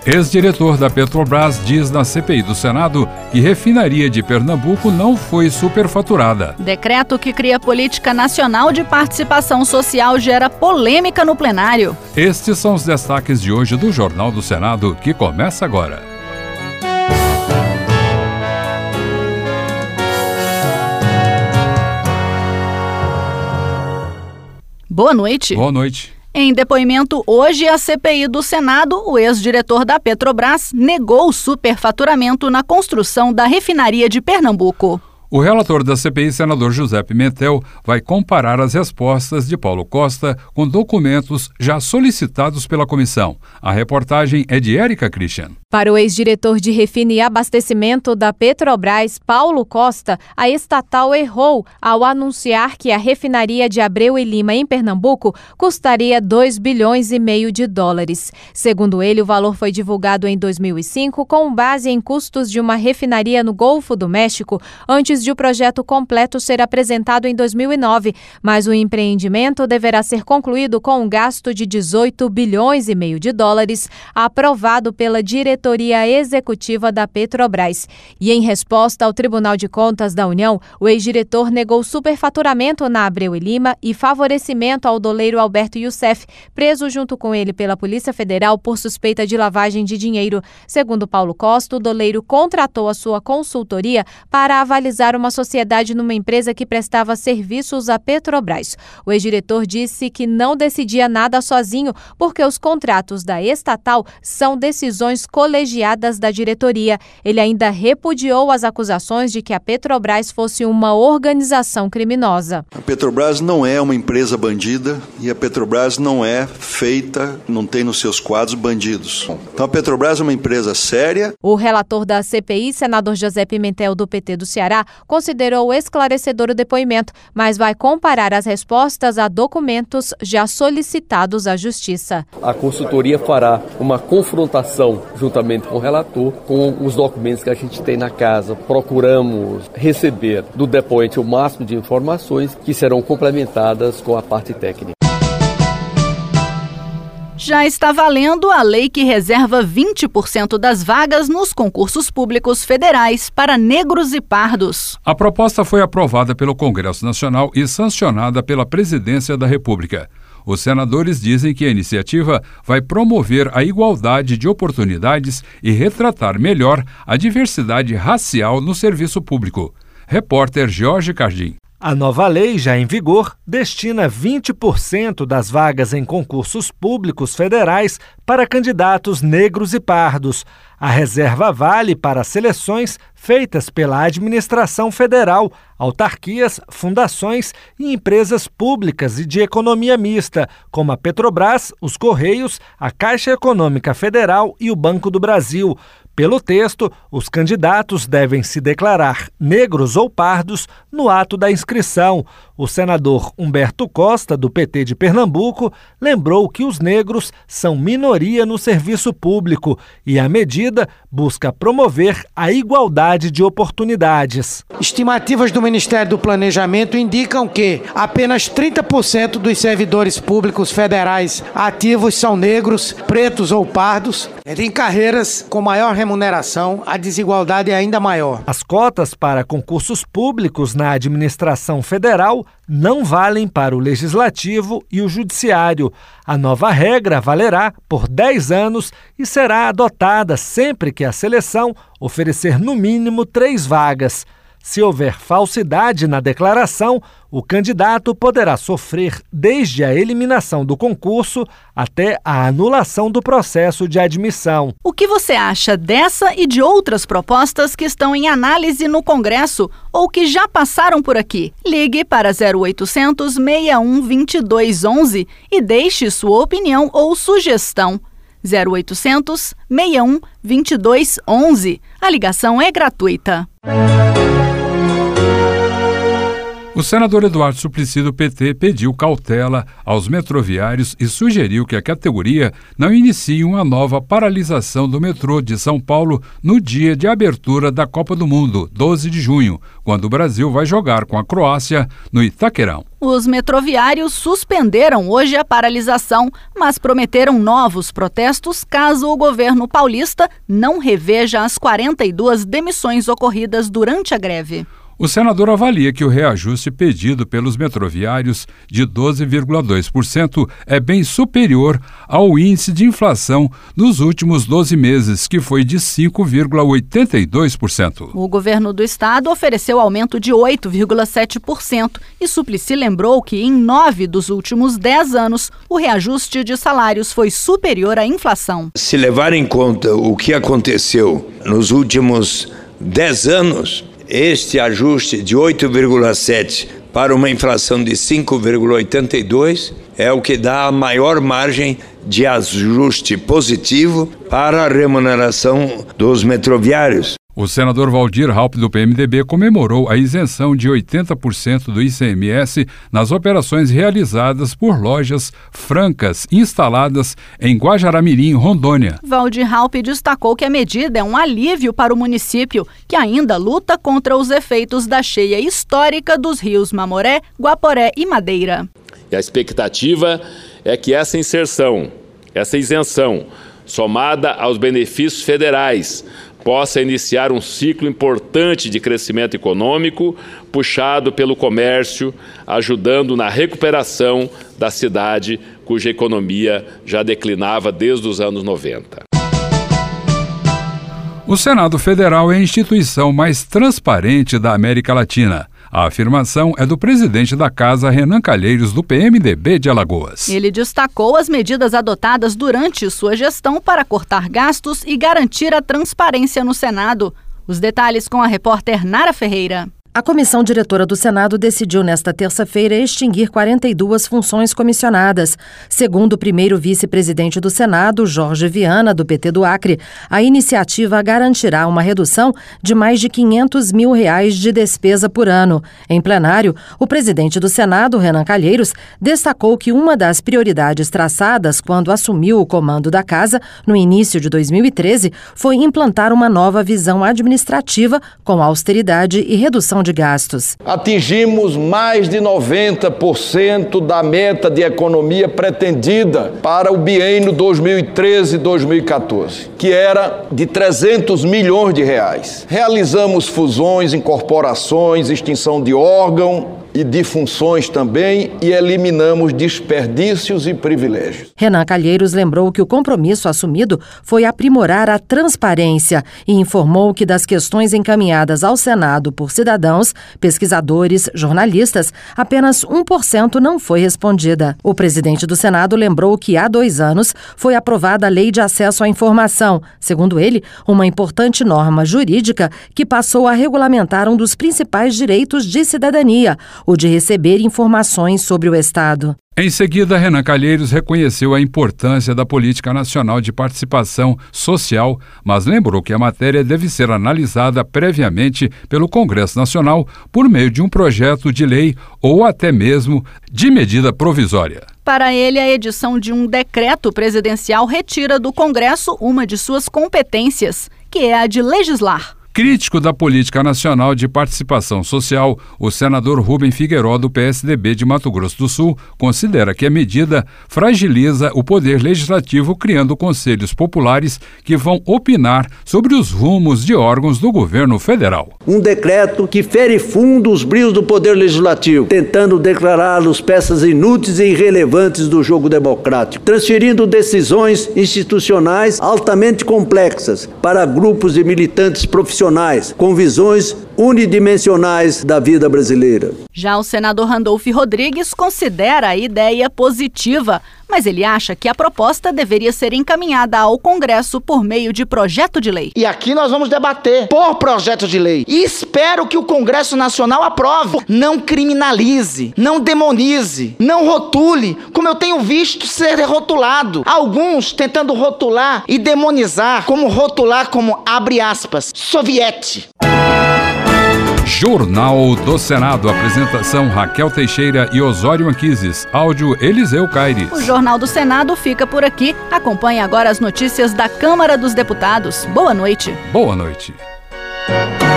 Ex-diretor da Petrobras diz na CPI do Senado que refinaria de Pernambuco não foi superfaturada. Decreto que cria política nacional de participação social gera polêmica no plenário. Estes são os destaques de hoje do Jornal do Senado, que começa agora. Boa noite. Boa noite. Em depoimento hoje à CPI do Senado, o ex-diretor da Petrobras negou o superfaturamento na construção da refinaria de Pernambuco. O relator da CPI, senador José Pimentel, vai comparar as respostas de Paulo Costa com documentos já solicitados pela comissão. A reportagem é de Érica Christian. Para o ex-diretor de refino e abastecimento da Petrobras, Paulo Costa, a estatal errou ao anunciar que a refinaria de Abreu e Lima, em Pernambuco, custaria 2,5 bilhões de dólares. Segundo ele, o valor foi divulgado em 2005 com base em custos de uma refinaria no Golfo do México, antes de o projeto completo ser apresentado em 2009, mas o empreendimento deverá ser concluído com um gasto de 18,5 bilhões de dólares, aprovado pela diretoria executiva da Petrobras. E em resposta ao Tribunal de Contas da União, o ex-diretor negou superfaturamento na Abreu e Lima e favorecimento ao doleiro Alberto Youssef, preso junto com ele pela Polícia Federal por suspeita de lavagem de dinheiro. Segundo Paulo Costa, o doleiro contratou a sua consultoria para avalizar uma sociedade numa empresa que prestava serviços à Petrobras. O ex-diretor disse que não decidia nada sozinho, porque os contratos da estatal são decisões colegiadas da diretoria. Ele ainda repudiou as acusações de que a Petrobras fosse uma organização criminosa. A Petrobras não é uma empresa bandida e a Petrobras não é feita, não tem nos seus quadros bandidos. Então a Petrobras é uma empresa séria. O relator da CPI, senador José Pimentel, do PT do Ceará, considerou esclarecedor o depoimento, mas vai comparar as respostas a documentos já solicitados à Justiça. A consultoria fará uma confrontação juntamente com o relator com os documentos que a gente tem na casa. Procuramos receber do depoente o máximo de informações que serão complementadas com a parte técnica. Já está valendo a lei que reserva 20% das vagas nos concursos públicos federais para negros e pardos. A proposta foi aprovada pelo Congresso Nacional e sancionada pela Presidência da República. Os senadores dizem que a iniciativa vai promover a igualdade de oportunidades e retratar melhor a diversidade racial no serviço público. Repórter Jorge Cardim. A nova lei, já em vigor, destina 20% das vagas em concursos públicos federais para candidatos negros e pardos. A reserva vale para seleções feitas pela administração federal, autarquias, fundações e empresas públicas e de economia mista, como a Petrobras, os Correios, a Caixa Econômica Federal e o Banco do Brasil. Pelo texto, os candidatos devem se declarar negros ou pardos no ato da inscrição. O senador Humberto Costa, do PT de Pernambuco, lembrou que os negros são minoria no serviço público e a medida busca promover a igualdade de oportunidades. Estimativas do Ministério do Planejamento indicam que apenas 30% dos servidores públicos federais ativos são negros, pretos ou pardos. Em carreiras com maior remuneração, a desigualdade é ainda maior. As cotas para concursos públicos na administração federal não valem para o Legislativo e o Judiciário. A nova regra valerá por 10 anos e será adotada sempre que a seleção oferecer no mínimo 3 vagas. Se houver falsidade na declaração, o candidato poderá sofrer desde a eliminação do concurso até a anulação do processo de admissão. O que você acha dessa e de outras propostas que estão em análise no Congresso ou que já passaram por aqui? Ligue para 0800 61 2211 e deixe sua opinião ou sugestão. 0800 61 2211. A ligação é gratuita. O senador Eduardo Suplicy, do PT, pediu cautela aos metroviários e sugeriu que a categoria não inicie uma nova paralisação do metrô de São Paulo no dia de abertura da Copa do Mundo, 12 de junho, quando o Brasil vai jogar com a Croácia no Itaquerão. Os metroviários suspenderam hoje a paralisação, mas prometeram novos protestos caso o governo paulista não reveja as 42 demissões ocorridas durante a greve. O senador avalia que o reajuste pedido pelos metroviários de 12,2% é bem superior ao índice de inflação nos últimos 12 meses, que foi de 5,82%. O governo do estado ofereceu aumento de 8,7% e Suplicy lembrou que em 9 dos últimos 10 anos o reajuste de salários foi superior à inflação. Se levar em conta o que aconteceu nos últimos 10 anos, este ajuste de 8,7% para uma inflação de 5,82% é o que dá a maior margem de ajuste positivo para a remuneração dos metroviários. O senador Waldir Raupp, do PMDB, comemorou a isenção de 80% do ICMS nas operações realizadas por lojas francas instaladas em Guajará-Mirim, Rondônia. Waldir Raupp destacou que a medida é um alívio para o município, que ainda luta contra os efeitos da cheia histórica dos rios Mamoré, Guaporé e Madeira. E a expectativa é que essa isenção, somada aos benefícios federais, possa iniciar um ciclo importante de crescimento econômico, puxado pelo comércio, ajudando na recuperação da cidade, cuja economia já declinava desde os anos 90. O Senado Federal é a instituição mais transparente da América Latina. A afirmação é do presidente da Casa, Renan Calheiros, do PMDB de Alagoas. Ele destacou as medidas adotadas durante sua gestão para cortar gastos e garantir a transparência no Senado. Os detalhes com a repórter Nara Ferreira. A comissão diretora do Senado decidiu nesta terça-feira extinguir 42 funções comissionadas. Segundo o primeiro vice-presidente do Senado, Jorge Viana, do PT do Acre, a iniciativa garantirá uma redução de mais de R$500 mil de despesa por ano. Em plenário, o presidente do Senado, Renan Calheiros, destacou que uma das prioridades traçadas quando assumiu o comando da casa, no início de 2013, foi implantar uma nova visão administrativa com austeridade e redução de gastos. Atingimos mais de 90% da meta de economia pretendida para o biênio 2013-2014, que era de R$300 milhões. Realizamos fusões, incorporações, extinção de órgão e de funções também, e eliminamos desperdícios e privilégios. Renan Calheiros lembrou que o compromisso assumido foi aprimorar a transparência e informou que das questões encaminhadas ao Senado por cidadãos, pesquisadores, jornalistas, apenas 1% não foi respondida. O presidente do Senado lembrou que há 2 anos foi aprovada a Lei de Acesso à Informação, segundo ele, uma importante norma jurídica que passou a regulamentar um dos principais direitos de cidadania, o de receber informações sobre o Estado. Em seguida, Renan Calheiros reconheceu a importância da Política Nacional de Participação Social, mas lembrou que a matéria deve ser analisada previamente pelo Congresso Nacional por meio de um projeto de lei ou até mesmo de medida provisória. Para ele, a edição de um decreto presidencial retira do Congresso uma de suas competências, que é a de legislar. Crítico da Política Nacional de Participação Social, o senador Rubem Figueiró, do PSDB de Mato Grosso do Sul, considera que a medida fragiliza o poder legislativo, criando conselhos populares que vão opinar sobre os rumos de órgãos do governo federal. Um decreto que fere fundo os brios do poder legislativo, tentando declará-los peças inúteis e irrelevantes do jogo democrático, transferindo decisões institucionais altamente complexas para grupos de militantes profissionais com visões unidimensionais da vida brasileira. Já o senador Randolph Rodrigues considera a ideia positiva, mas ele acha que a proposta deveria ser encaminhada ao Congresso por meio de projeto de lei. E aqui nós vamos debater por projeto de lei. E espero que o Congresso Nacional aprove. Não criminalize, não demonize, não rotule, como eu tenho visto ser rotulado. Alguns tentando rotular e demonizar, como rotular como, abre aspas, soviete. Jornal do Senado. Apresentação Raquel Teixeira e Osório Anquises. Áudio Eliseu Caires. O Jornal do Senado fica por aqui. Acompanhe agora as notícias da Câmara dos Deputados. Boa noite. Boa noite.